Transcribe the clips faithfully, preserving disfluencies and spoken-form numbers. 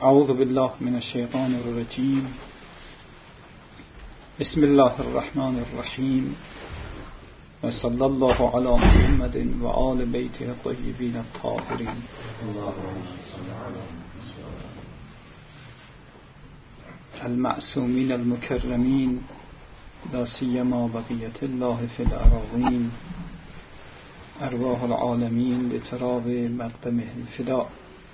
اعوذ بالله من الشیطان الرجیم. بسم الله الرحمن الرحیم و صلی الله علی محمد و آل بیته الطیبین الطاهرین. المعصومین المکرمین لا سیما بقیة الله فی الأراضین، ارواح العالمین لتراب مقدمه الفداء.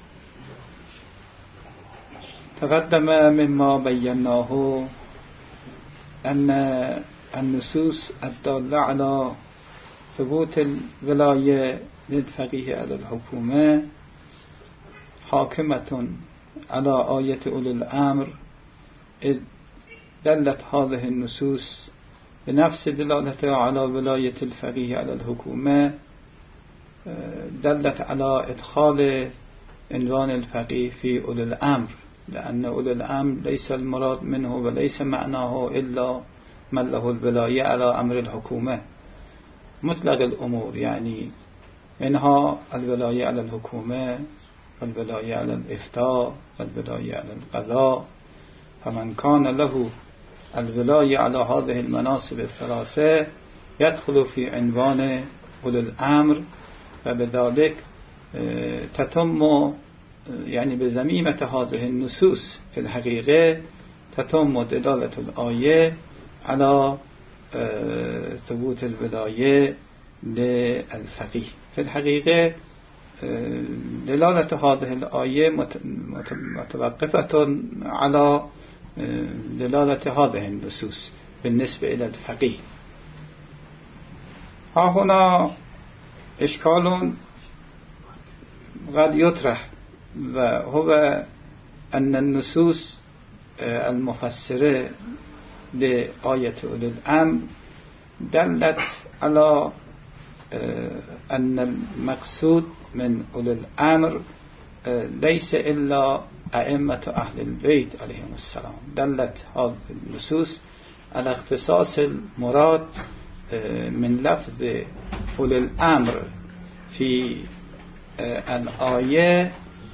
تقدم مما بیناه أن النصوص الدالة على ثبوت الولاية للفقيه على الحكومة حاكمة على آية أولي الأمر، إذ دلت هذه النصوص بنفس دلالتها على ولاية الفقيه على الحكومة، دلت على إدخال عنوان الفقيه في أولي الأمر، لأن أولي الأمر ليس المراد منه وليس معناه إلا من له الولاية على أمر الحكومة مطلق الأمور، يعني منها الولاية على الحكومة والولاية على الإفتاء والولاية على القضاء. فمن كان له الولاية على هذه المناصب الثلاثة يدخل في عنوان أولي الأمر، وبذلك تتم يعني بزميمة هذه النصوص في الحقيقة تتم دلالة الآية على ثبوت الولاية للفقيه. في الحقيقة دلالة هذه الآية متوقفة على دلالة هذه النصوص بالنسبة إلى الفقيه. ها هنا إشكال قد يطرح، وهو أن النصوص المفسرة لآية أولي الأمر دلت على أن المقصود من أولي الأمر ليس إلا أئمة أهل البيت عليهم السلام. دلت هذه النصوص على اختصاص المراد من لفظ أولي الأمر في الآية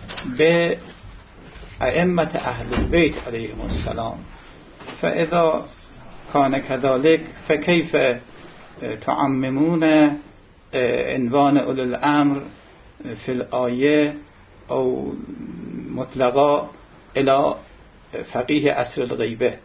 بأئمة أهل البيت عليهم السلام. فإذا كان كذلك فكيف تعممون عنوان أولي الأمر في الآية أو مطلقا إلى فقيه عصر الغيبة؟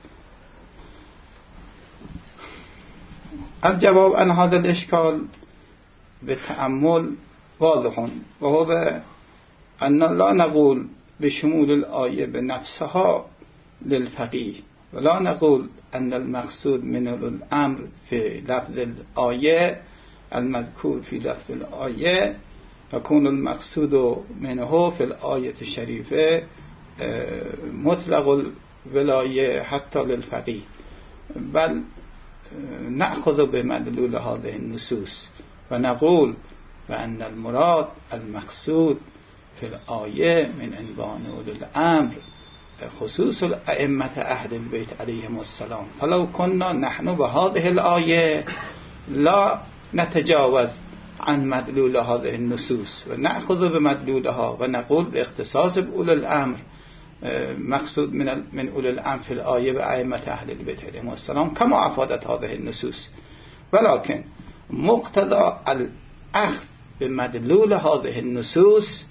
الجواب عن هذا الإشكال بالتأمل واضح، وهو أن لا نقول بشمول الآية بنفسها للفقيه، ولا نقول أن المقصود من الأمر في لفظ الآية المذكور في لفظ الآية يكون المقصود منه في الآية الشريفة مطلق الولاية حتى للفقيه، بل نأخذ بمدلول هذه النصوص ونقول بأن المراد المقصود في الآية من عنوان أولي الأمر خصوص الأئمة أهل البيت عليهم السلام. فلو كنا نحن بهذه الآية لا نتجاوز عن مدلول هذه النصوص ونأخذ بمدلولها ونقول باختصاص بأولي الأمر مقصود من من أولي الأمر في الآية بأئمة أهل البيت عليهم السلام كما أفادت هذه النصوص. ولكن مقتضى الأخذ بمدلول هذه النصوص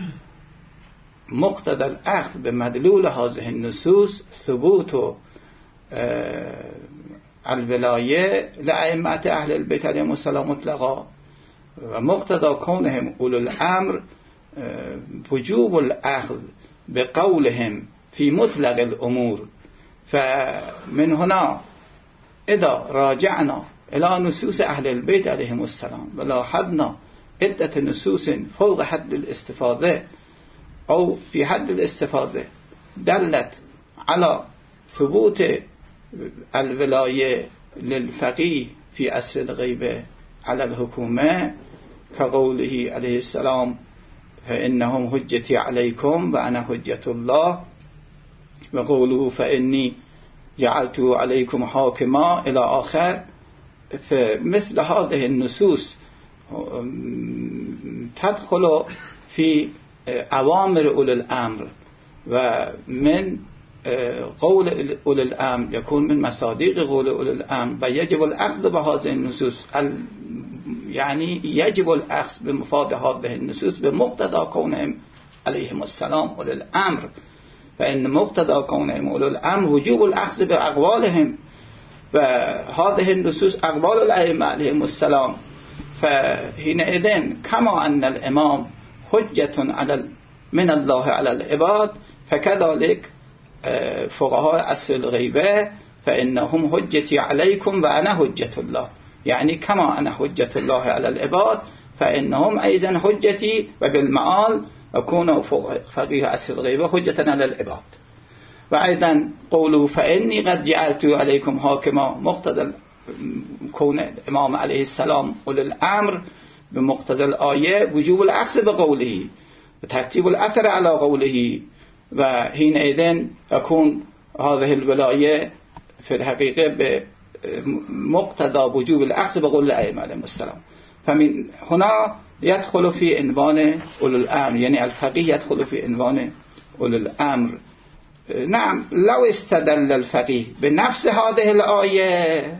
مقتضى الأخذ بمدلول هذه النصوص ثبوت الولاية لأئمة أهل البيت عليهم السلام مطلقا، ومقتضى كونهم أولي الأمر وجوب الأخذ بقولهم في مطلق الأمور. فمن هنا إذا راجعنا إلى نصوص أهل البيت عليهم السلام ولاحظنا عدة نصوص فوق حد الاستفاضة أو في حد الاستفاضة دلت على ثبوت الولاية للفقيه في عصر الغيبة على الحكومة كقوله عليه السلام فإنهم حجتي عليكم وأنا حجة الله، وقوله فإني جعلت عليكم حاكما إلى آخر. فمثل هذه النصوص تدخل في أوامر أولي الأمر و من قول أولي الأمر يكون من مصادق قول أولي الأمر ويجب الأخذ بهذه النصوص يعني يجب الأخذ بمفاد هذه النصوص بمقتضى كونهم عليهم السلام أولي الأمر، فإن مقتضى كونهم أولي الأمر وجوب الأخذ بأقوالهم، وهذه النصوص أقوال الأئمة عليهم السلام. فحينئذ كما أن الإمام حجة على من الله على العباد، فكذلك فقهاء عصر الغيبة فإنهم حجتي عليكم وأنا حجة الله، يعني كما أنا حجة الله على العباد فإنهم أيضا حجتي، وبالمعال أكون فقيه عصر الغيبة حجة على العباد. وأيضا قولوا فإني قد جعلت عليكم حاكما، مقتضى كون الإمام عليه السلام أولي الأمر بمقتضى الآية وجوب الأخذ بقوله وترتيب الأثر على قوله، وحينئذ تكون هذه الولاية في الحقيقة بمقتضى وجوب الأخذ بقول الأئمة عليهم السلام. فمن هنا يدخل في عنوان أولي الأمر، يعني الفقيه يدخل في عنوان أولي الأمر. نعم، لو استدل الفقيه بنفس هذه الآية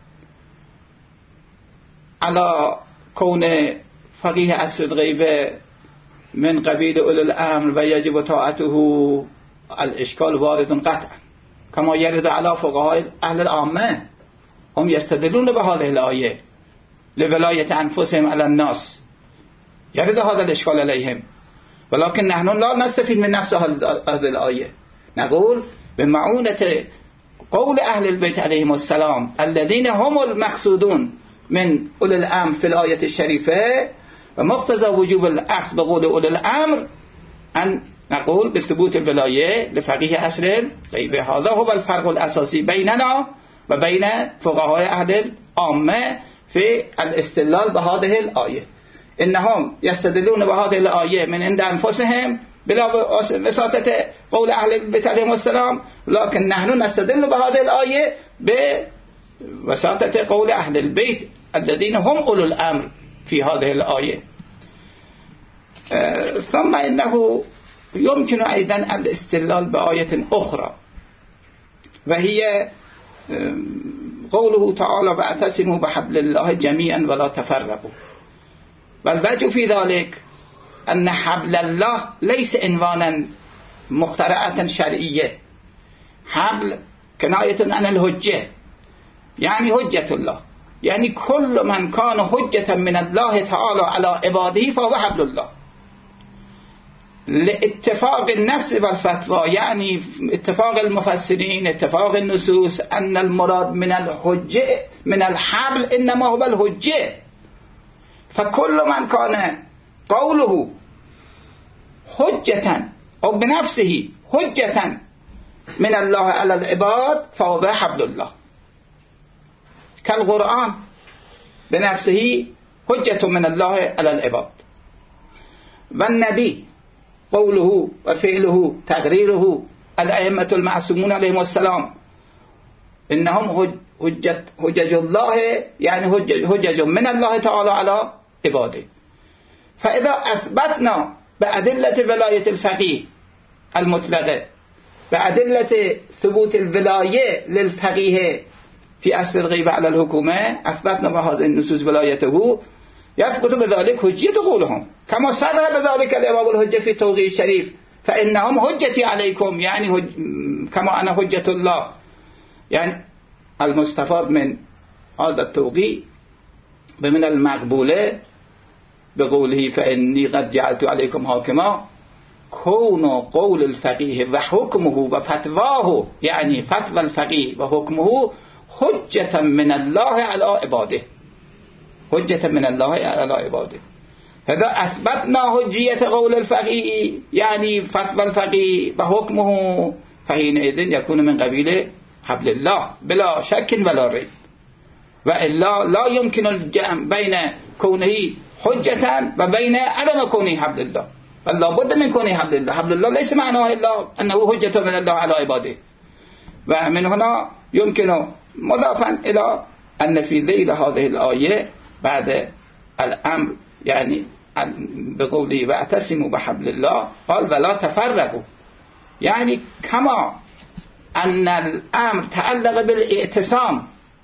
على كون فقيه عصر الغيبة من قبيل أولي الأمر ويجب طاعته، الإشكال وارد قطعا كما يرد على فقهاء أهل العامة، هم يستدلون بهذه الآية لولاية أنفسهم على الناس، يرد هذا الإشكال عليهم، ولكن نحن لا نستفيد من نفس هذه الآية، نقول بمعونة قول أهل البيت عليهم السلام الذين هم المقصودون من أولي الأمر في الآية الشريفة، ومقتضى وجوب الأخذ بقول أولي الأمر أن نقول بثبوت الولاية لفقيه عصر الغيبة. هذا هو الفرق الأساسي بيننا وبين فقهاء أهل العامة في الاستدلال بهذه الآية. إنهم يستدلون بهذه الآية من عند أنفسهم بلا وساطة قول أهل البيت عليهم السلام، لكن نحن نستدل بهذه الآية بوساطة قول أهل البيت الذين هم أولو الأمر في هذه الآية. آه ثم إنه يمكن أيضا الاستدلال بآية أخرى، وهي آه قوله تعالى واعتصموا بحبل الله جميعا ولا تفرقوا. والوجه في ذلك أن حبل الله ليس عنوانا مخترعة شرعية، حبل كناية عن الحجة، يعني حجة الله، يعني كل من كان حجة من الله تعالى على عباده فهو حبل الله، لاتفاق النص والفتوى، يعني اتفاق المفسرين اتفاق النصوص أن المراد من الحجة من الحبل إنما هو الحجة. فكل من كان قوله حجة أو بنفسه حجة من الله على العباد فهو حبل الله، كالقرآن بنفسه حجة من الله على العباد، والنبي قوله وفعله تقريره الأئمة المعصومون عليهم السلام إنهم حجة حجج الله، يعني حجج من الله تعالى على عباده. فإذا أثبتنا بأدلة ولاية الفقيه المطلقة، بأدلة ثبوت الولاية للفقيه في أصل الغيبة على الحكومة، أثبتنا بهذه النصوص ولايته، يثبت بذلك حجية قولهم كما صرح بذلك الإمام الحجة في التوقيع الشريف فإنهم حجتي عليكم، يعني هج... كما أنا حجة الله. يعني المستفاد من هذا التوقيع بمن المقبولة بقوله فإني قد جعلت عليكم حاكما، كون قول الفقيه وحكمه وفتواه، يعني فتوى الفقيه وحكمه حجة من الله على عباده، حجة من الله على عباده. هذا أثبتنا حجية قول الفقيه يعني فتوى الفقيه وحكمه، فحينئذ يكون من قبيل حبل الله بلا شك ولا ريب. وإلا لا يمكن الجمع بين كونه حجة وبين عدم كونه حبل الله، بل لا بد من كونه حبل الله. حبل الله ليس معناه إلا أنه حجة من الله على عباده. ومن هنا يمكن مضافا إلى أن في ذيل هذه الآية بعد الأمر يعني بقوله واعتصموا بحبل الله قال ولا تفرقوا، يعني كما أن الأمر تعلق بالاعتصام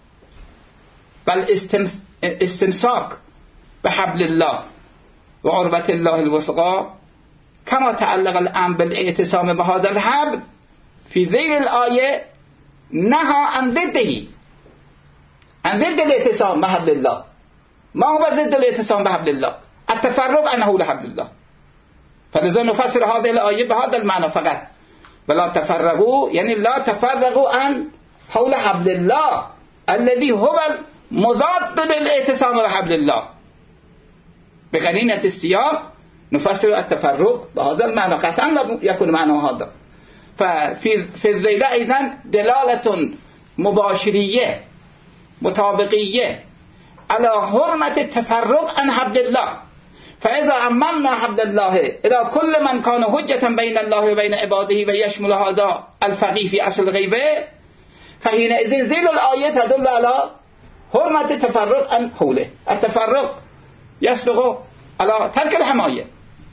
والاستمساك بحبل الله وعربة الله الوثقى، كما تعلق الأمر بالاعتصام بهذا الحبل في ذيل الآية نهى عن ضده، عن ضد الاعتصام بحبل الله. ما هو ضد الاعتصام بحبل الله؟ التفرق عنه لحبل الله. فلذا نفسر هذه الآية بهذا المعنى فقط، ولا تفرقوا يعني لا تفرقوا عن حول حبل الله الذي هو مضاد للاعتصام بحبل الله. بقرينة السياق نفسر التفرق بهذا المعنى، قطعا لا يكون معنى هذا. ففي في الذيل أيضا دلالة مباشرية مطابقية على حرمة التفرق عن حبل الله. فإذا عممنا حبل الله إلى كل من كان حجة بين الله وبين عباده ويشمل هذا الفقيه في أصل الغيبة، فحينئذ ذيل الآية تدل على حرمة التفرق عن حوله. التفرق يسبق على ترك الحماية،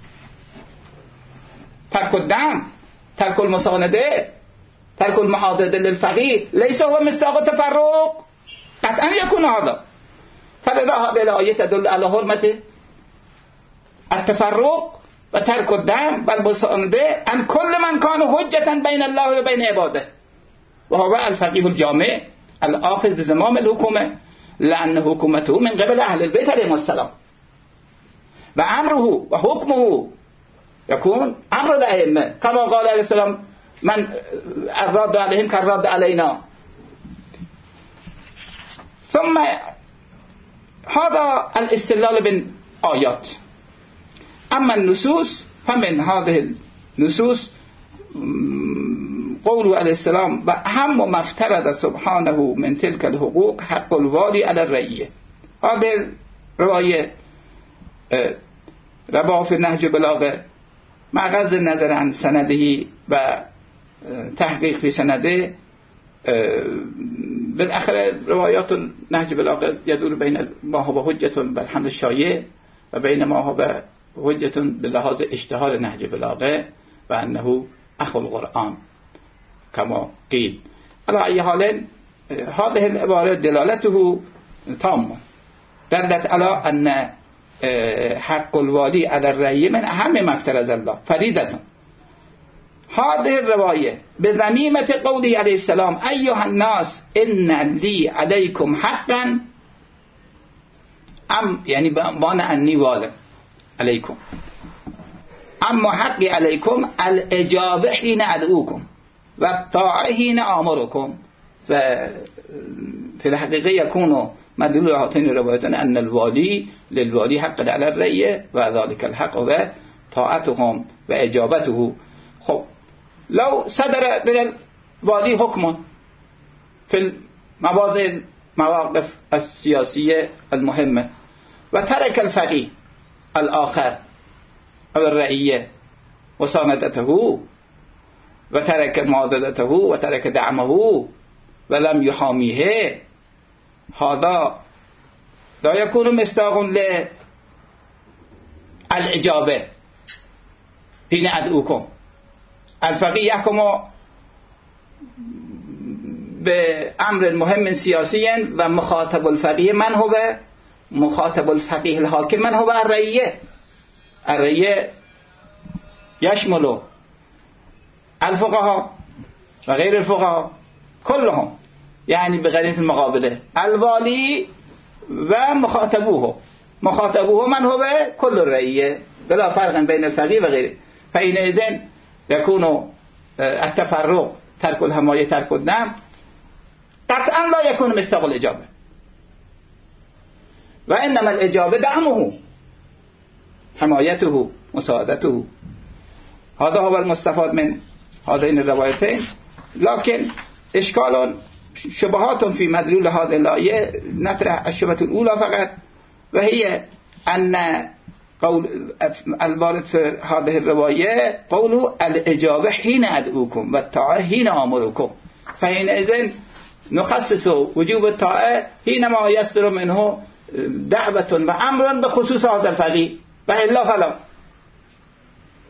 ترك الدعم، ترك المساندة، ترك المحاضرة للفقيه، ليس هو مصداق التفرق. قطعا يكون هذا. فلذا هذه الآية تدل على حرمة التفرق وترك الدعم والمساندة عن كل من كان حجة بين الله وبين عباده، وهو الفقيه الجامع الآخذ بزمام الحكومة، لأن حكومته من قبل أهل البيت عليهم السلام، وأمره وحكمه يكون أمر الأئمة، كما قال عليه السلام من الرد عليهم كالرد علينا. ثم هذا الاستدلال بالآيات. أما النصوص فمن هذه النصوص قوله عليه السلام وأهم ما افترض سبحانه من تلك الحقوق حق الوالي على الرعية. هذه الرواية رواه في نهج البلاغة مع غض النظر عن سنده وتحقيق في سنده. بالأخير روايات نهج البلاغة يدور بين ما هو حجة بالحمل الشايع وبين ما هو حجة بلحاظ اشتهار نهج البلاغة وأنه أخو القرآن كما قيل. على أي حال هذه العبارة دلالته تامة، دلت على أن حق الوالي على الرعية من أهم ما افترض الله فريضة. هذه الرواية بذميمة قوله عليه السلام أيها الناس إن لي عليكم حقا، أم يعني بمعنى أني والي عليكم، أما حقي عليكم الإجابة حين أدعوكم والطاعة حين آمركم. ففي الحقيقة يكون مدلول هاتين الروايتين أن الوالي للوالي حق على الرعية وذلك الحق هو طاعتهم وإجابته. خب لو صدر من الوالي حكم في المواضع المواقف السياسية المهمة وترك الفقيه الآخر أو الرعية وساندته وترك معاضدته وترك دعمه ولم يحاميه، هذا لا يكون مصداق للإجابة حين أدعوكم. الفقيه يحكم بأمر مهم سياسيا ومخاطب الفقيه من هو؟ مخاطب الفقيه الحاكم من هو؟ الرعية. الرعية يشمل الفقهاء وغير الفقهاء كلهم، يعني بغير المقابلة الوالي ومخاطبوه. مخاطبوه من هو؟ كل الرعية بلا فرق بين الفقيه وغيره. فحينئذ يكون التفرق ترك الحماية ترك الدعم قطعا لا يكون مصداق الإجابة، وإنما الإجابة دعمه حمايته مساعدته. هذا هو المستفاد من هذين الروايتين. لكن إشكال شبهات في مدلول هذه الآية نطرح الشبهة الأولى فقط، وهي أن قول الوارد في هذه الرواية قوله الإجابة حين أدعوكم والطاعة حين آمركم. فحينئذ نخصص وجوب الطاعة حينما يصدر منه دعوة وأمر بخصوص هذا الفقيه، وإلا فلا.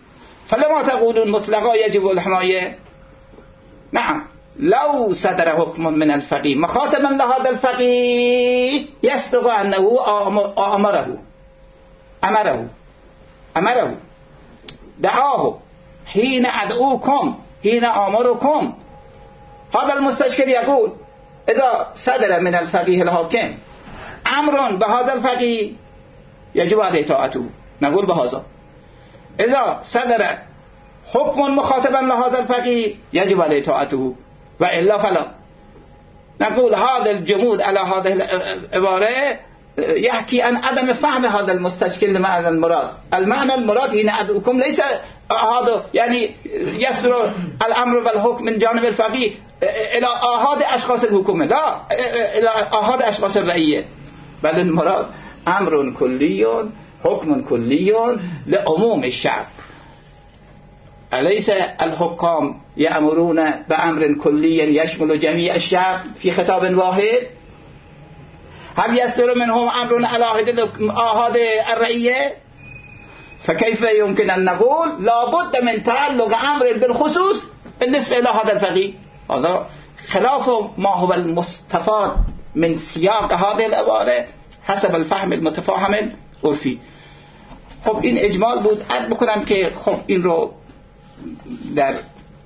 فلما تقولون مطلقا يجب الحمایه. نعم لو صدر حكم من الفقيه مخاطبا لهذا الفقيه يصدق انه امره امره امره دعاه حين ادعوكم حين امركم. هذا المستشكل يقول اذا صدر من الفقيه الحاكم امر بهذا الفقيه يجب عليه طاعته، نقول بهذا. اذا صدر حكم مخاطبا لهذا الفقيه يجب عليه طاعته وإلا فلا. نقول هذا الجمود على هذه العبارة يحكي عن عدم فهم هذا المستشكل لمعنى المراد. المعنى المراد هنا أدعوكم ليس هذا يعني يسر الأمر والحكم من جانب الفقيه إلى آحاد أشخاص الحكومة، لا إلى آحاد أشخاص الرعية، بل المراد أمر كلي حكم كلي لعموم الشعب. أليس الحكام يأمرون بأمر كلي يشمل جميع الشعب في خطاب واحد؟ هل يصدر منهم أمر على آحاد الرعية؟ فكيف يمكن أن نقول لابد من تعلق أمر بالخصوص بالنسبة إلى هذا الفقيه؟ هذا خلاف ما هو المستفاد من سياق هذه العبارة حسب الفهم المتفاهم العرفي. خب این اجمال بود. عرض بکنم که خب این رو در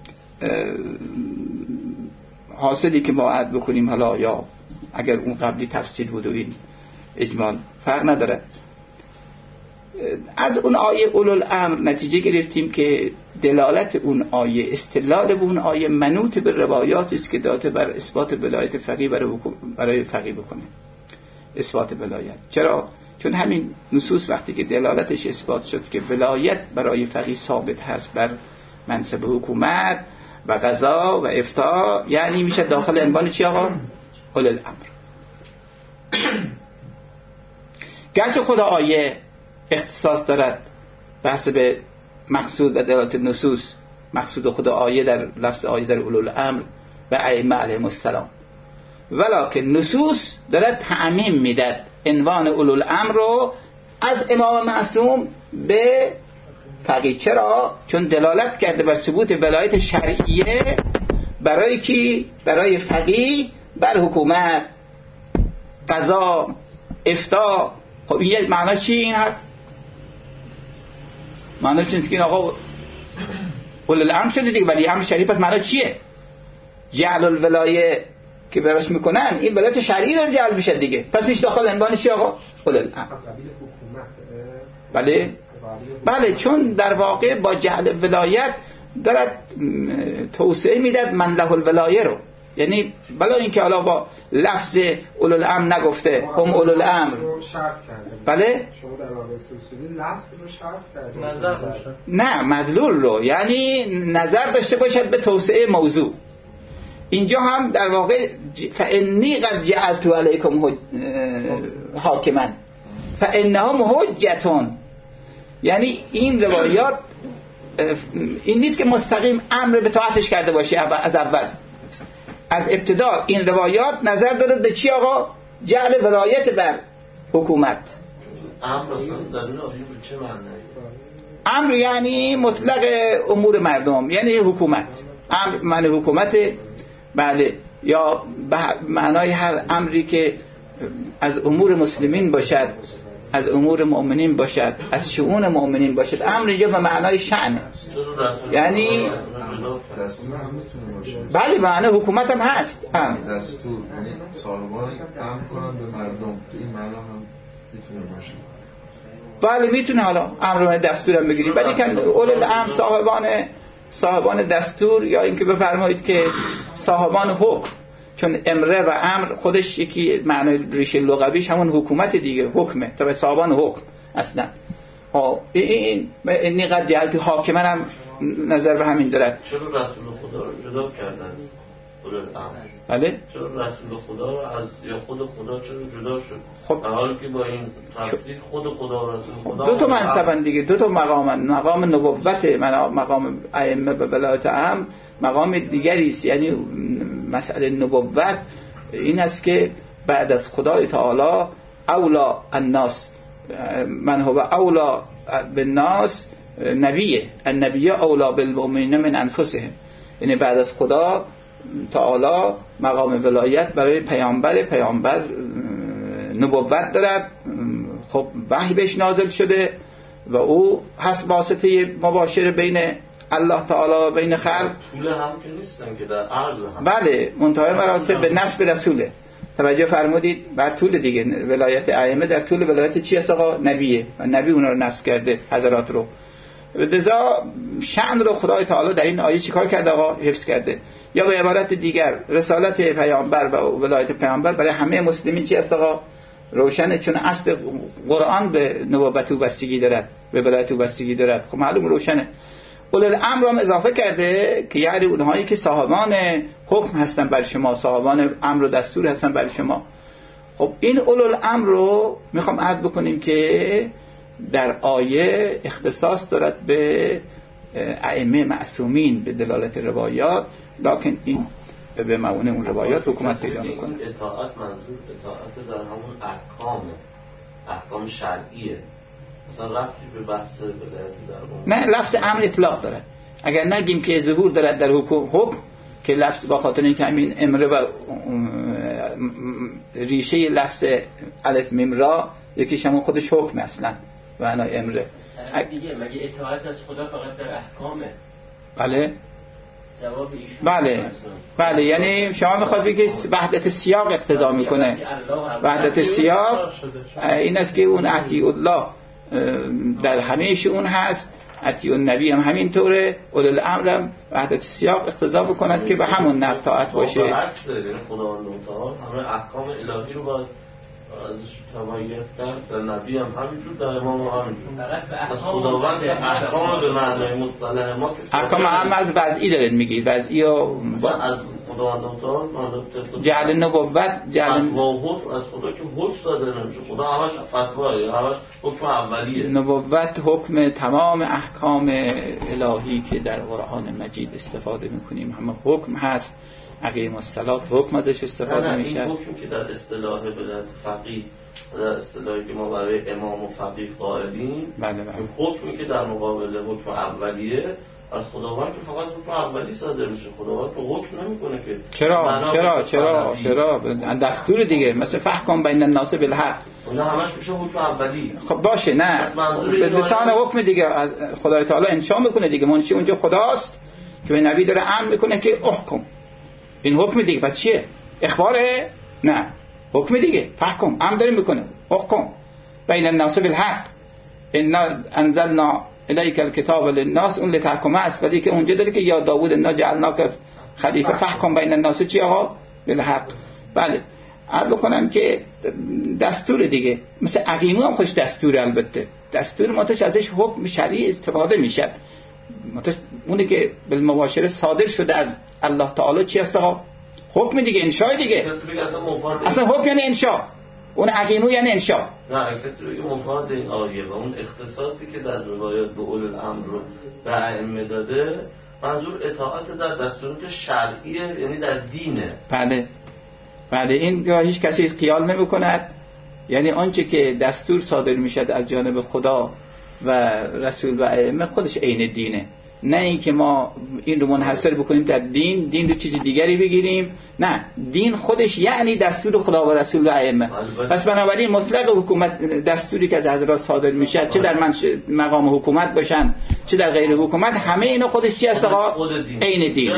حاصلی که ما عرض بکنیم حالا یا اگر اون قبلی تفصیل بود و این اجمال فرق نداره. از اون آیه اولوالامر نتیجه گرفتیم که دلالت اون آیه استدلال به اون آیه منوط به روایاتی است که داده بر اثبات ولایت فقیه برای برای فقیه بکنه. اثبات ولایت چرا؟ چون همین نصوص وقتی که دلالتش اثبات شد که ولایت برای فقیه ثابت هست بر منصب حکومت و قضا و افتاء، یعنی میشه داخل عنوان چی آقا؟ اولوالامر. گرچه خدا آیه اختصاص دارد بحث به مقصود و دلالت نصوص، مقصود خدا آیه در لفظ آیه در اولوالامر و ائمه علیهم السلام، ولکن نصوص دارد تعمیم میداد عنوان اولوالامر رو از امام معصوم به فقیه. چرا؟ چون دلالت کرده بر ثبوت ولایت شرعیه برای کی؟ برای فقیه بر حکومت، قضا، افتاء. خب این معنی چی این حرف؟ معنی چیه که این آقا اولوالامر شده دیگه، ولی امر شرعی پس معنی چیه؟ جعل الولایه که براش میکنن این ولایت شرعی داره جعل میشه دیگه، پس میشه داخل عنوان چی آقا؟ اولوالامر. بله بله، چون در واقع با جعل ولایت دارد توسعه میداد من له الولایه رو، یعنی بلا اینکه حالا با لفظ اولوالامر نگفته هم اولوالامر بله شما در واقع اصولی لفظ رو شرط کردید، نظر نه مدلول رو، یعنی نظر داشته باشد به توسعه موضوع. اینجا هم در واقع فانی قد جعلت علیکم حاکما فانهم حجتون، یعنی این روایات این نیست که مستقیم امر به طاعتش کرده باشه از اول، از ابتدا این روایات نظر داره به چی آقا؟ جعل ولایت بر حکومت. امر اصلا در این آیه به چه معنی؟ امر یعنی مطلق امور مردم، یعنی حکومت. امر معنی حکومت، بله، یا به معنای هر امری که از امور مسلمین باشد، از امور مؤمنین باشد، از شؤون مؤمنین باشد. امر اینجا به معنای شأنه، یعنی بله معنی حکومت هم هست. امر دستور، یعنی صاحبان امر کنن به مردم، این معنا هم میتونه باشه. بله میتونه، حالا امر دستور هم بگیریم، ولی که اولوالامر صاحبان صاحبان دستور، یا اینکه بفرمایید که صاحبان حکم، چون امره و امر خودش یکی معنای ریشه لغویش همون حکومت دیگه، حکمه، تا به صاحبان حکم اصلا. ها این این قد جهت حاکمان هم نظر به همین دارد. چرا رسول خدا رو جدا کردن؟ بله چرا رسول خدا رو از یا خود خدا چرا جدا شد؟ خب در حالی که با این تفسیر خود خدا و رسول خدا دو تا منصبن دیگه، دو تا مقامن، مقام نبوت، مقام ائمه به ولایت امر مقام دیگری است. یعنی مسئله نبوت این است که بعد از خدای تعالی اولا الناس من هو اولا بالناس نبیه، النبی اولی بالمؤمنین من انفسهم، یعنی بعد از خدا تعالی مقام ولایت برای پیامبر، پیامبر نبوت دارد، خب وحی بهش نازل شده و او هست واسطه مباشر بین الله تعالی و بین خلق. طول هم که نیستن که در عرض هم، بله منتهای مراتب به نسب رسوله. توجه فرمودید؟ بعد طول دیگه ولایت ائمه در طول ولایت چی است آقا؟ نبیه و نبی اونا رو نسب کرده حضرات رو. لذا شأن رو خدای تعالی در این آیه چیکار کرده آقا؟ حفظ کرده. یا به عبارت دیگر رسالت پیامبر و ولایت پیامبر برای همه مسلمین چی است آقا؟ روشنه، چون اصل قرآن به نبوت و بستگی دارد، به ولایت و بستگی دارد. خب معلوم روشنه. اولو الامر هم اضافه کرده که یعنی اونهایی که صاحبان حکم هستن بر شما، صاحبان امر و دستور هستن بر شما. خب این اولو الامر رو میخوام عرض بکنیم که در آیه اختصاص دارد به ائمه معصومین به دلالت روایات، لکن این به معونه اون روایات حکومت پیدا میکنه. اطاعت منظور اطاعت در همون احکام احکام شرعیه، مثلا رفتی به بحث ولایت در اون نه، لفظ امر اطلاق داره. اگر نگیم که ظهور دارد در حکم حکم که لفظ با خاطر اینکه همین امره و ریشه لفظ الف میم را یکیش همون خودش حکم اصلا و انا امره دیگه. مگه اطاعت از خدا فقط در احکامه؟ بله جواب ایشون بله بله، یعنی شما میخواد بگید وحدت سیاق اقتضا میکنه. وحدت سیاق این است که اون اطیع الله در همه شؤون هست، اطیع النبی هم همین طوره، اولو الامر هم وحدت سیاق اقتضا بکند که به همون نحو طاعت باشه. برعکس یعنی خداوند متعال همه احکام الهی رو باید ازش تبعیت کرد، در نبی هم همینجور، در امام هم همینجور. از خداوند احکام به معنای مصطلح ما که احکام هم از وضعی دارین میگید، وضعی و با... از خداوند متعال جعل نبوت جعل حکم از خدا که حکم داده نمیشه، خدا همش فتواه، همش حکم اولیه. نبوت حکم تمام احکام الهی که در قرآن مجید استفاده میکنیم همه حکم هست. اقیم الصلاة حکم ازش استفاده میشه. این حکم که در اصطلاح ولایت فقیه، در اصطلاحی که ما برای امام و فقیه قائلیم، بله بله، حکمی که در مقابل حکم اولیه از خداوند که فقط حکم اولی صادر میشه، خداوند که حکم نمیکنه که چرا چرا چرا چرا دستور دیگه، مثل فحکم بین الناس بالحق، اون همش میشه حکم اولی. خب باشه، نه به لسان حکم دیگه از خدای تعالی انشا میکنه دیگه، منشی اونجا خداست که به نبی داره امر میکنه که احکم. این حکم دیگه پس چیه؟ اخباره؟ نه، حکم دیگه، فحکم، امر داره میکنه، احکم بین الناس بالحق انا انزلنا الیک الکتاب للناس، اون لتحکم است، ولی که اونجا داره که یا داوود انا جعلناک خلیفه فحکم بین الناس چی آقا؟ بالحق. بله عرض کنم که دستور دیگه، مثل عقیمو هم خوش دستور، البته دستور ماتش ازش حکم شرعی استفاده میشه، ماتش اونه که بالمباشره صادر شده از الله تعالی چی است آقا؟ حکم دیگه، انشاء دیگه. اصلا حکم یعنی انشاء، اون عقیمو یعنی انشاء. نه کسی بگه مفاد این آیه و اون اختصاصی که در روایات به اولو الامر رو به ائمه داده، منظور اطاعت در دستورات شرعیه، یعنی در دینه. بله بله، این که هیچ کسی خیال نمی کند، یعنی آنچه که دستور صادر می شد از جانب خدا و رسول و ائمه خودش عین دینه، نه اینکه ما این رو منحصر بکنیم در دین، دین رو چیز دیگری بگیریم. نه، دین خودش یعنی دستور خدا و رسول و ائمه. پس بنابراین مطلق حکومت، دستوری که از حضرات صادر میشه، چه در مقام حکومت باشن چه در غیر حکومت، همه اینا خودش چی است آقا؟ عین دین.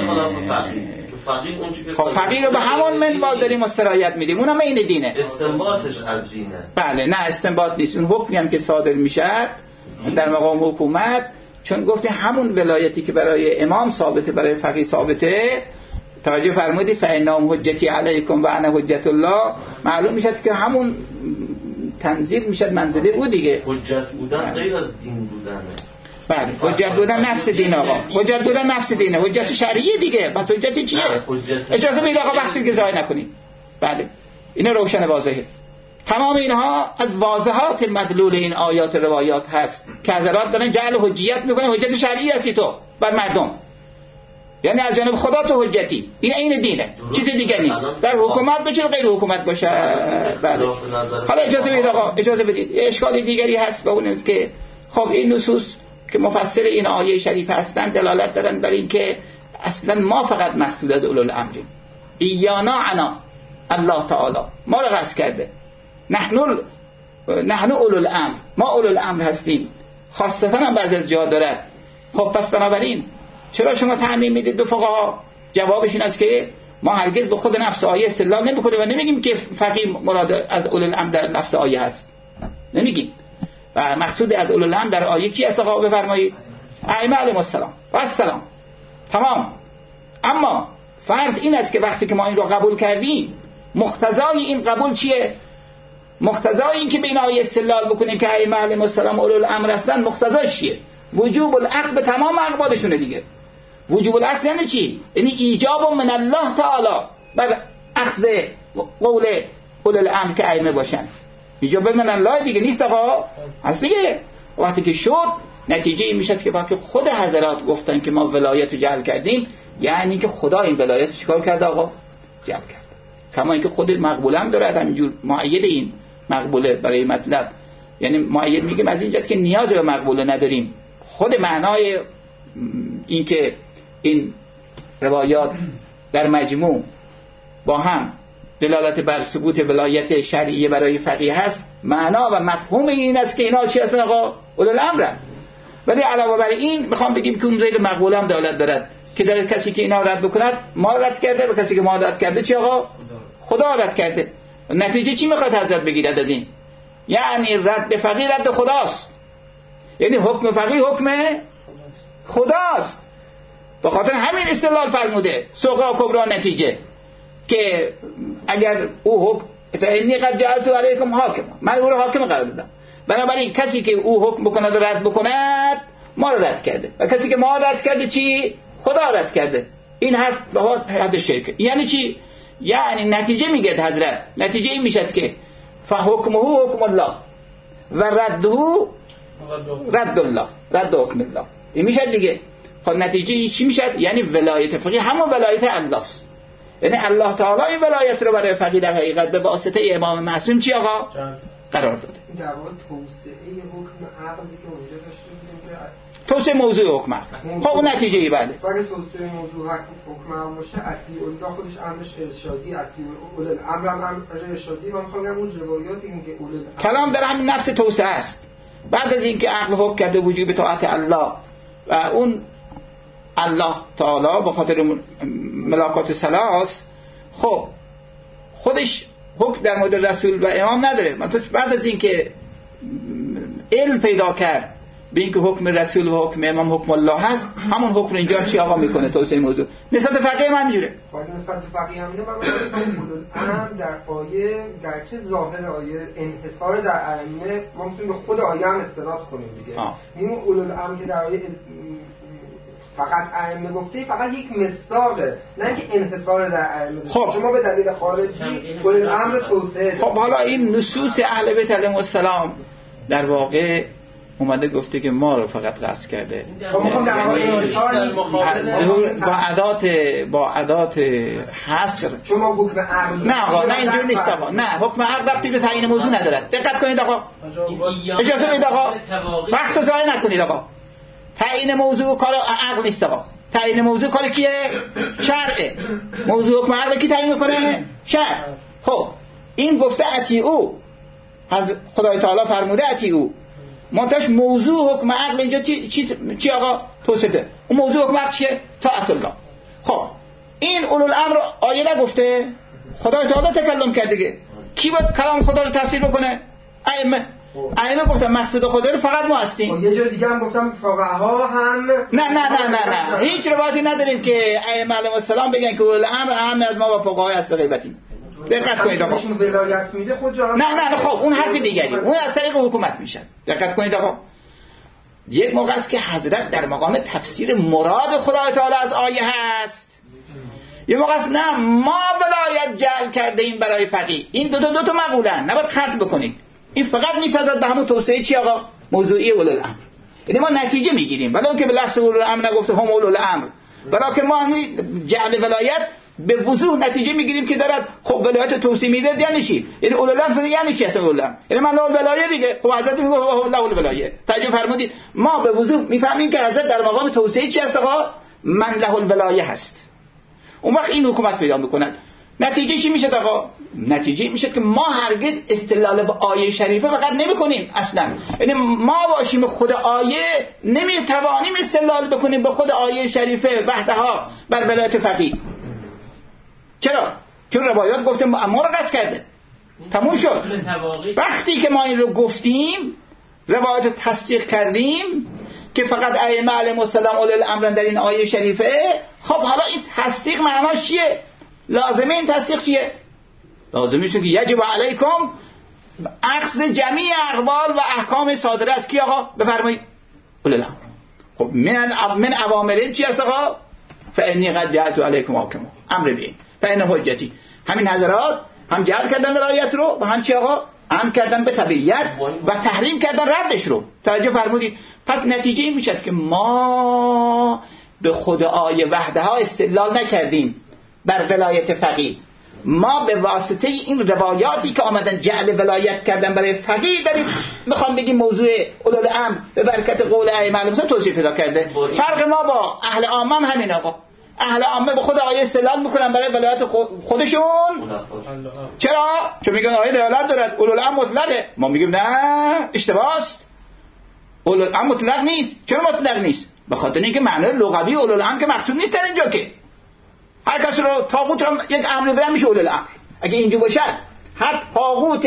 خب فقیه رو به همون منوال داریم و سرایت میدیم، اونم عین دینه، استنباطش از دینه. بله نه استنباط نیست، اون حکمی هم که صادر میشه در مقام حکومت، چون گفته همون ولایتی که برای امام ثابته برای فقیه ثابته، توجه فرمودید فإنهم حجتی علیکم و انا حجت الله، معلوم میشد که همون تنزیل میشد منزله او دیگه. حجت بودن غیر از دین بودنه. بله حجت بودن نفس دین آقا، حجت بودن نفس دینه، حجت شرعی دیگه. پس حجت چیه؟ اجازه بدید آقا وقتی که ضایع نکنید. بله اینا روشن واضحه. تمام اینها از واضحات مدلول این آیات روایات هست که حضرات دارن جعل حجیت میکنه، حجت شرعی هستی تو بر مردم، یعنی از جانب خدا تو حجتی، این عین دینه، چیز دیگه نیست، در حکومت باشه غیر حکومت باشه. بله حالا اجازه بدید آقا، اجازه بدید اشکال دیگری هست و اون است که خب این نصوص که مفسر این آیه شریف هستند دلالت دارن بر این که اصلا ما فقط مقصود از اولوالامریم. ایانا عنا، الله تعالی ما رو قصد کرده. نحن نحن اولوالامر، ما اولوالامر هستیم. خاصتا هم بعضی از جا دارد. خب پس بنابراین چرا شما تعمیم میدید به فقها؟ جوابش این است که ما هرگز به خود نفس آیه استدلال نمیکنیم و نمیگیم که فقیه مراد از اولوالامر در نفس آیه هست، نمیگیم. و مقصود از اولوالامر در آیه کی است؟ آقا بفرمایید. ائمه علیهم السلام و السلام. تمام. اما فرض این است که وقتی که ما این رو قبول کردیم، مقتضای این قبول چیه؟ مقتضای این که به این آیه استدلال بکنیم که ائمه علیهم السلام اولوالامر هستن، مقتضاش چیه؟ وجوب الاخذ به تمام اقوالشونه دیگه. وجوب الاخذ یعنی چی؟ یعنی ایجاب من الله تعالی بر اخذ قول اولوالامر که ائمه باشن. ایجاب من الله دیگه نیست آقا، هست دیگه. وقتی که شد نتیجه این میشه که وقتی خود حضرات گفتن که ما ولایت رو جعل کردیم، یعنی که خدا این ولایت رو چیکار کرده آقا؟ جعل کرد. کما اینکه خود مقبول هم داره، همینجور مؤید این مقبوله برای مطلب. یعنی مؤید میگیم از این جهت که نیاز به مقبوله نداریم. خود معنای این که این روایات در مجموع با هم دلالت بر ثبوت ولایت شرعیه برای فقیه هست، معنا و مفهوم این است که اینا چی هستن آقا؟ اولوالامر. ولی علاوه بر این میخوام بگیم که اون زیر مقبول هم دلالت دارد که در کسی که اینا رد بکند ما رد کرده و کسی که ما رد کرده چی آقا؟ خدا رد کرده. نتیجه چی میخواد حضرت بگیرد از این؟ یعنی رد فقیه رد خداست، یعنی حکم فقیه حکم خداست. به خاطر همین استدلال فرموده صغرا کبرا نتیجه که اگر او حکم فإنی قد جعلت علیکم حاکم، من او رو حاکم قرار دادم، بنابراین کسی که او حکم بکند و رد بکند ما رو رد کرده و کسی که ما رد کرده چی؟ خدا رد کرده. این حرف به حد شرک. یعنی چی؟ یعنی نتیجه میگه حضرت، نتیجه این میشد که فحکمه حکم الله و رده رد الله، رد حکم الله. این میشد دیگه. خب نتیجه چی میشد؟ یعنی ولایت فقیه همون ولایت الله است. یعنی الله تعالی این ولایت رو برای فقیه در حقیقت به واسطه امام معصوم چی آقا؟ قرار داده. در واقع توسعه حکم عقلی که اونجا داشته بودیم که توسعه موضوع حکم عقل. خب اون نتیجه ای بله. اگه توسعه موضوع حکم عقل باشه، اطیع الله خودش امرش ارشادی، اطیع اولوالامر هم امر ارشادی. من میخوام بگم اون روایاتی که اولوالامر کلام در همین نفس توسعه است. بعد از اینکه عقل حکم کرده وجوب طاعت الله و اون الله تعالی به خاطر ملاکات ثلاث، خب خودش حکم در مورد رسول و امام نداره. مثلا بعد از اینکه علم پیدا کرد به اینکه حکم رسول و حکم امام حکم الله هست، همون حکم اینجا چی آقا میکنه؟ توسعه موضوع. نسبت فقیه هم همینجوره. باید نسبت فقیه هم میگم اولوالامر در آیه گرچه ظاهر آیه انحصار در ائمه، ما میتونیم به خود آیه هم استناد کنیم دیگه. میگیم اولوالامر که در آیه فقط ائمه گفته فقط یک مصداقه، نه اینکه انحصار در ائمه. خب شما به دلیل خارجی اولوالامر توسعه. خب حالا این نصوص اهل بیت علیهم السلام در واقع اومده گفته که ما رو فقط قصد کرده. با عدات با عدات حصر. شما حکم عقل نه آقا، نه اینجوری نیست آقا، نه حکم عقل ربطی به تعیین موضوع ندارد. دقت کنید آقا، اجازه بدید آقا، وقت ضایع نکنید آقا. تعیین موضوع کار عقل نیست آقا. تعیین موضوع کار کیه؟ شرعه. موضوع حکم عقل کی تعیین میکنه؟ شرع. خب این گفته اطیعوا، از خدای تعالی فرموده اطیعوا، منتهاش موضوع حکم عقل اینجا چی چی, چی آقا؟ توصیفه. اون موضوع حکم عقل چیه؟ طاعت الله. خب این اولوالامر آیه نگفته، خدای تعالی تکلم کرده دیگه. کی باید کلام خدا رو تفسیر بکنه؟ ائمه. ائمه گفتن مقصود خدا رو فقط ما هستیم. یه جور دیگه هم گفتم فقها هم نه نه نه نه نه هیچ روایتی نداریم که ائمه علیهم السلام بگن که اولوالامر اهم از ما و فقهای اصل غیبتی. دقت کنید آقا. ولایت میده خود جان. نه نه خب اون حرف دیگری، اون از طریق حکومت میشن. دقت کنید آقا. یک موقع است که حضرت در مقام تفسیر مراد خدای تعالی از آیه هست، یه موقع است نه ما ولایت جعل کرده این برای فقیه. این دو تا دو تا مقولن، نباید خلط بکنید. این فقط میسازد به همون توسعه چی آقا؟ موضوعی اولوالامر. یعنی ما نتیجه میگیریم، ولو که به لفظ اولوالامر نگفته هم اولوالامر، ولکن ما جعل ولایت به وضوح نتیجه میگیریم که دارد خب ولایت توصیه میده. یعنی چی؟ یعنی اولوالامر یعنی چی اصلا اولوالامر؟ یعنی من له الولایه دیگه. خب حضرت میگه له الولایه. توجه فرمودید ما به وضوح میفهمیم که حضرت در مقام توصیه چی هست؟ آقا من له الولایه هست. اون وقت این حکومت پیدا میکنن. نتیجه چی میشه آقا؟ نتیجه میشه که ما هرگز استدلال به آیه شریفه فقط نمیکنیم اصلا. یعنی ما باشیم خود آیه نمیتوانیم استدلال بکنیم به خود آیه شریفه وحدها بر ولایت فقیه. چرا؟ چون روایات گفته ما رو قصد کرده. تموم شد. وقتی که ما این رو گفتیم روایات تصدیق کردیم که فقط ائمه علیهم السلام اولو الامر در این آیه شریفه، خب حالا این تصدیق معناش چیه؟ لازمه این تصدیق چیه؟ لازمه اینه که یجب علیکم اخذ جمیع اقوال و احکام صادره از کی آقا؟ بفرمایید اولو الامر. خب من من اوامر چی هست آقا؟ فانی قد جعلت علیکم حاکما امر به فان حجتی. همین حضرات هم جعل کردن ولایت رو و هم چی آقا؟ امر کردن به تبعیت و تحریم کردن ردش رو. توجه فرمودید؟ پس نتیجه این میشد که ما به خود آیه وحدها استدلال نکردیم بر ولایت فقیه. ما به واسطه این روایاتی که آمدن جعل ولایت کردن برای فقیه داریم میخوام بگیم موضوع اولوالامر به برکت قول ائمه علیهم السلام توصیف پیدا کرده. فرق ما با اهل عامه هم همین آقا. اهل عامه به خود آیه استدلال میکنن برای ولایت خودشون. چرا؟ چون میگن آیه دلالت دارد اولوالامر مطلقه. ما میگیم نه اشتباه است. اولوالامر مطلق نیست. چرا مطلق نیست؟ به خاطر اینکه معنی لغوی اولوالامر که مقصود نیست در اینجا که هر کس رو طاغوت رو یک امری بدن میشه اولوالامر. اگه اینجا باشد هر طاغوت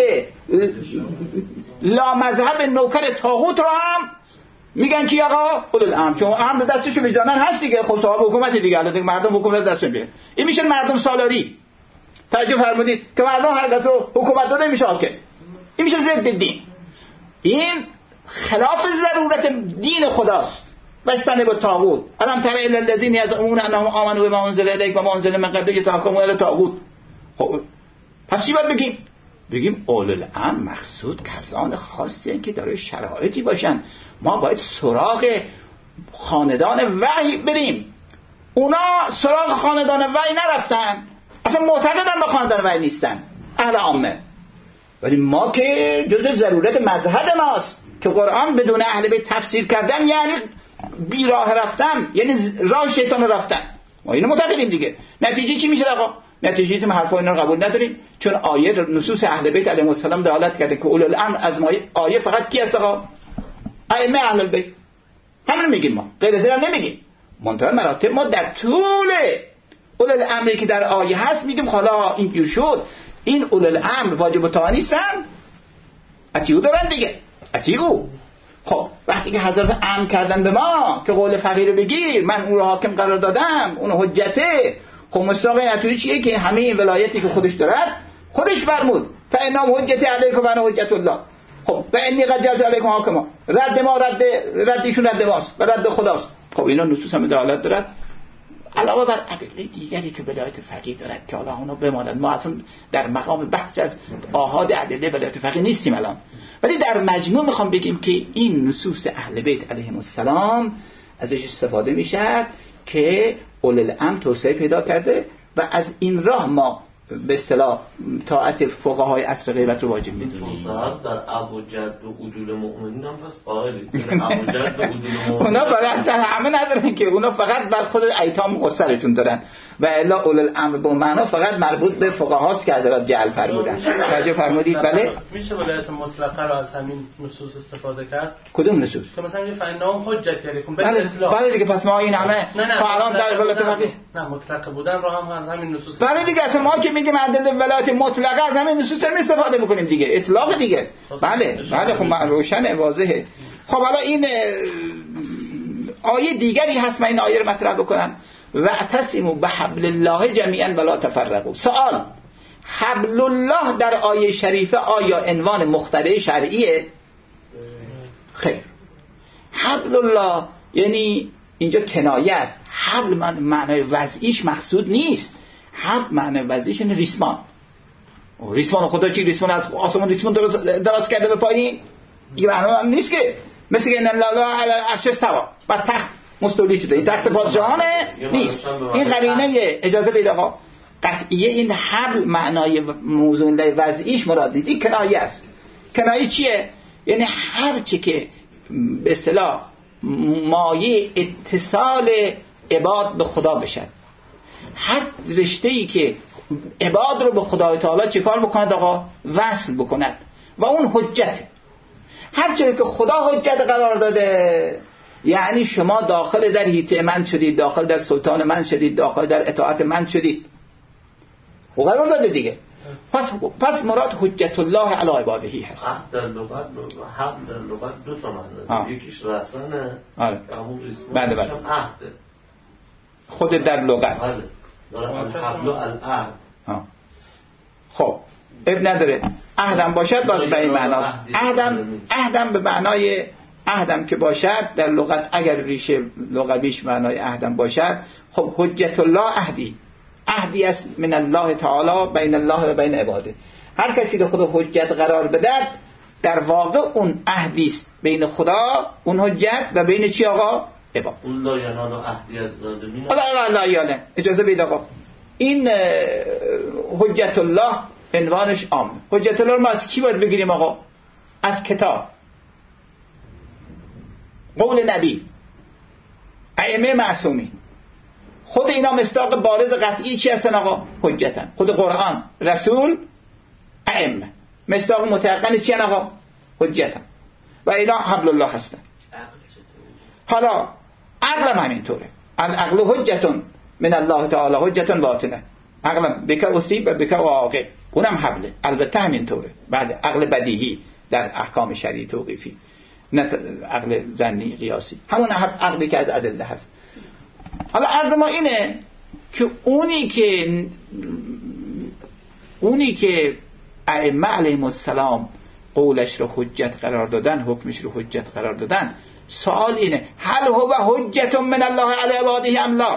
لا مذهب نوکر طاغوت رو هم میگن کی آقا؟ اولوالامر. چون امر دستشو وجدانن هست دیگه. خب صاحب حکومت دیگه. الان مردم حکومت دستشون بیاره. این میشه مردم سالاری. توجه فرمودید که مردم هر کس رو حکومت داده میشه حاکم. این میشه ضد دین. این خلاف ضرورت دین خداست. بستن با طاغوت. الان ترى الی الذین یزعمون انهم آمنوا بما انزل الیک و ما انزل من قبلک یتحاکمون الی طاغوت. خب پس چی باید بگیم؟ بگیم اولوالامر مقصود کسان خاصی که داره شرایطی باشن. ما باید سراغ خاندان وحی بریم. اونا سراغ خاندان وحی نرفتن. اصلا معتقدن با خاندان وحی نیستن. اهل عامه. ولی ما که جزء ضرورت مذهب ماست که قرآن بدون اهل بیت تفسیر کردن یعنی بی راه رفتن، یعنی راه شیطان رفتن. ما اینو معتقدیم دیگه. نتیجه چی میشه آقا؟ نتیجه اینه ما حرفا اینا رو قبول نداریم، چون آیه نصوص اهل بیت علیهم السلام دلالت کرده که اولوالامر از ما آیه فقط کی هست آقا؟ ائمه اهل البیت. همین میگیم ما، غیر از این نمیگیم. منتها مراتب ما در طول اولوالامری که در آیه هست میگیم حالا اینجور شد، این اولوالامر واجب الطاعه نیستن، اطیعو دارن دیگه، اطیعو. خب وقتی که حضرت امر کردن به ما که قول فقیه بگیر، من اون رو حاکم قرار دادم، اون حجته، خب مصداق نتیجه چیه که همه این ولایتی که خودش دارد خودش فرمود فإنهم حجتی علیکم و انا حجت الله. خب و انی قد جعلت علیکم حاکما، رد ما رد ردیشون رد ماست و رد خداست. خب اینا نصوص هم دلالت دارد، علاوه بر ادله دیگری که ولایت فقیه دارد که حالا اونا بماند. ما اصلا در مقام بحث از آحاد ادله ولایت فقیه نیستیم الان، ولی در مجموع میخوام بگیم که این نصوص اهل بیت علیهم السلام ازش استفاده میشد که اولوالامر توسعه پیدا کرده و از این راه ما به اصطلاح طاعت فقهای عصر غیبت رو واجب میدونیم. صاحب در ابوجد و عدول مؤمنین هم پس قائلی ابوجد و عدول مؤمنین اونا برای در همه ندارن که، اونا فقط بر خود ایتام قصرشون دارن و الا اولوالامر به معنا فقط مربوط به فقهاست که حضرت جعل فرمودن. توجه فرمودید؟ بله. میشه ولایت مطلقه رو از همین نصوص استفاده کرد؟ کدوم نصوص؟ که مثلا میگه فإنهم حجتی علیکم. بله بله دیگه، پس ما این همه فعلان در ولایت فقیه نه مطلق بودن رو هم از همین نصوص. بله دیگه، اصلا ما که میگیم ادله ولایت مطلقه از همین نصوص داریم استفاده میکنیم دیگه، اطلاق دیگه. بله بله خب روشن واضحه. خب حالا این آیه دیگری هست، من این آیه رو مطرح بکنم. واعتصموا بحبل الله جمیعا ولا تفرقوا. سوال، حبل الله در آیه شریفه آیا عنوان مخترع شرعیه؟ خیر. حبل الله یعنی اینجا کنایه است. حبل من معنای وضعیش مقصود نیست. حبل معنای وضعیش یعنی ریسمان. ریسمان خدا چی؟ ریسمان از آسمان ریسمان دراز کرده به پایین؟ این معنی نیست که مثل که ان الله علی العرش استوى، بر تخت مستولی شده. این تخت پادشاهانه نیست. این قرینه اجازه بده آقا. قطعیه این حبل معنای موزون وضعیش مراد نیست، این کنایه است. کنایه چیه؟ یعنی هر چی که به اصطلاح مایه اتصال عباد به خدا بشد، هر رشته‌ای که عباد رو به خدای تعالی چه کار بکند آقا؟ وصل بکند و اون حجته. هر چیزی که خدا حجت قرار داده، یعنی شما داخل در هیته من شدید، داخل در سلطان من شدید، داخل در اطاعت من شدید، او قرار داده دیگه. پس پس مراد حجت الله علی عباده هست. عهد در لغت حبل در لغت دو تا معنی داره، یکیش رسانه، آره. همون ریسمان، بله بله. عهده. خود در لغت. بله. داره الحبل و العهد. خب اب نداره. عهدم باشد باز به این معناست. عهدم عهدم به معنای عهدم که باشد در لغت، اگر ریشه لغویش معنای عهدم باشد، خب حجت الله عهدی، عهدی است من الله تعالی بین الله و بین عباده. هر کسی که خدا حجت قرار بدهد در واقع اون عهدی است بین خدا، اون حجت، و بین چی آقا؟ عباد. اون لا ینال عهدی از ظالمین. لا لا لا اجازه بید آقا، این حجت الله عنوانش عام. حجت الله رو ما از کی باید بگیریم آقا؟ از کتاب، قول نبی، ائمه معصومین. خود اینا مصداق بارز قطعی چی هستن آقا؟ حجتن. خود قرآن، رسول، ائمه مصداق متيقن چی هستن آقا؟ حجتن. و اینا حبل الله هستن. حالا عقل هم همینطوره. العقل حجتون من الله تعالی، حجتون باطنه. عقل بک اصیب و بک واقع، اونم حبله. البته همینطوره. بعد عقل بدیهی در احکام شرعی توقیفی، نه عقل ظنی قیاسی، همون عقلی که از ادله هست. حالا عرض ما اینه که اونی که اونی که ائمه علیهم السلام قولش رو حجت قرار دادن، حکمش رو حجت قرار دادن، سوال اینه هل هو حجت من الله علی عباده ام لا؟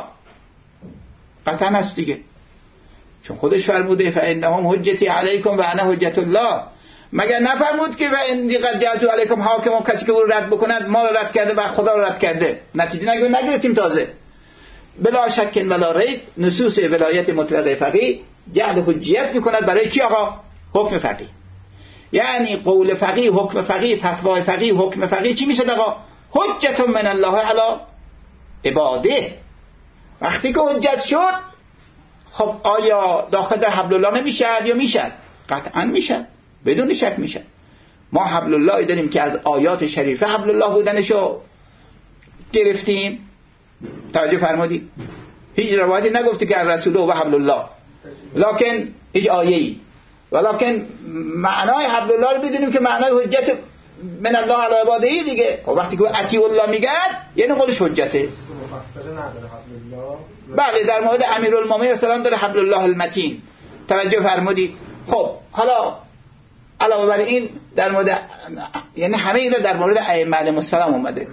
قطعا هست دیگه، چون خودش فرموده فانهم حجتی علیکم و انا حجت الله. مگر نفرمود که و اندی قد جعلت علیکم حاکم، کسی که او رو رد بکند ما رو رد کرده و خدا رو رد کرده. نتیجه نگرفتیم تازه. بلا شک ولا ریب نصوص ولایت مطلقه فقیه جعل حجیت میکند برای کی آقا؟ حکم فقیه. یعنی قول فقیه، حکم فقیه، فتوای فقیه، حکم فقیه چی میشه آقا؟ حجت من الله علی عباده. وقتی که حجت شد، خب آیا داخل در حبل الله نمیشه یا میشه؟ قطعا میشه، بدون شک میشه. ما حبل الله داریم که از آیات شریفه حبل الله بودنشو گرفتیم. توجه فرمودید؟ هیچ روایتی نگفته که رسول و حبل الله، لکن هیچ آیه‌ای، ولکن معنای حبل الله رو بدونیم که معنای حجت من الله علی عباده دیگه. وقتی که اطیع الله میگه یعنی قولش حجته. مفسره نداره حبل الله. بله، در مورد امیرالمومنین السلام داره حبل الله المتین. توجه فرمودید؟ خب حالا علاوه بر این در مورد، یعنی همه اینا در مورد ائمه علیهم السلام اومده.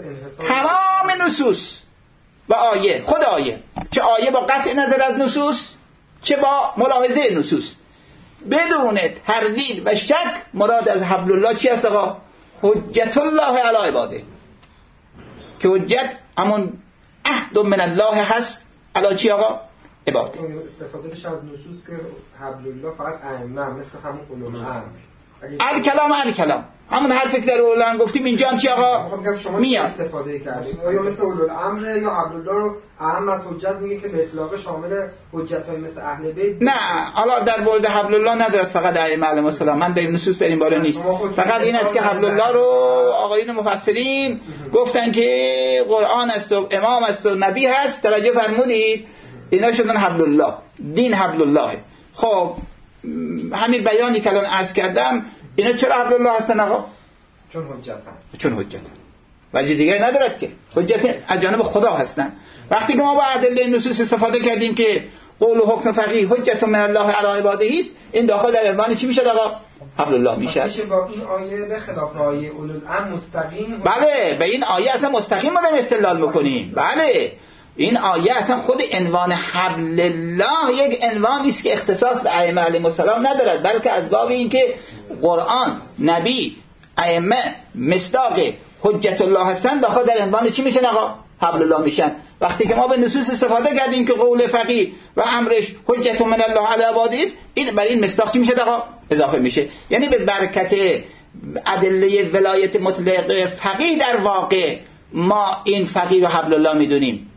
تمام نصوص و آیه، خود آیه، چه آیه با قطع نظر از نصوص، چه با ملاحظه نصوص، بدون تردید و شک مراد از حبل الله چی هست آقا؟ حجت الله علی عباده. که حجت همون عهد من الله هست علی چی آقا؟ عباده. استفاده بشه از نصوص که حبل الله فقط ائمه، مثل همون اولو الامر. ال کلام ال کلام، همون حرفی که در اولو الامر گفتیم اینجا هم چی آقا؟ میگم شما میاد استفاده کردید. آیا مثل اولو الامر یا حبل الله رو اهم از حجت میگه که به اطلاق شامل حجتای مثل اهل بیت؟ نه، حالا در مورد حبل الله ندارد فقط ائمه علیهم السلام. من در نصوص در این باره نیست. فقط این است که حبل الله رو آقایون مفسرین گفتن که قرآن است و امام است و نبی هست. توجه فرمودید؟ اینا شدن حبل الله، دین حبل الله. خب همین بیانی که الان عرض کردم، اینا چرا حبل الله هستن آقا؟ چون حجتن. چون حجتن. وجه دیگه ندارد که حجت از جانب خدا هستن. وقتی که ما با ادله نصوص استفاده کردیم که قول و حکم فقیه حجت من الله علی عباده است، این داخل در عنوان چی میشه آقا؟ حبل الله میشه. میشه با این آیه به خلاف آیه اولو الامر مستقیم. بله، به این آیه اصلا مستقیم ما داریم استدلال میکنیم. بله، این آیه اصلا خود عنوان حبل الله یک عنوانی است که اختصاص به ائمه علیهم السلام ندارد، بلکه از باب این که قرآن، نبی، ائمه مصداق حجت الله هستن، داخل در عنوان چی میشن آقا؟ حبل الله میشن. وقتی که ما به نصوص استفاده کردیم که قول فقیه و امرش حجت من الله علی عباده است، این برای این مصداق چی میشه آقا؟ اضافه میشه. یعنی به برکت ادله ولایت مطلقه فقیه در واقع ما این فقیه رو حبل الله میدونیم.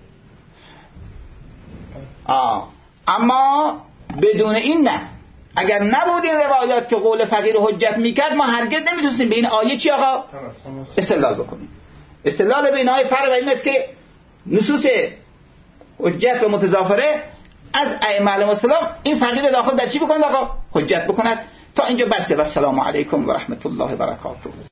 آه. اما بدون این نه، اگر نبود این روایات که قول فقیه رو حجت میکرد، ما هرگز نمیتونستیم به این آیه چی آقا؟ استدلال بکنیم. استدلال به این آیه فرق بر این است که نصوص حجت و متضافره از ائمه علیهم السلام این فقیه داخل در چی بکنند آقا؟ حجت بکند. تا اینجا بسه و السلام علیکم و رحمت الله و برکاته.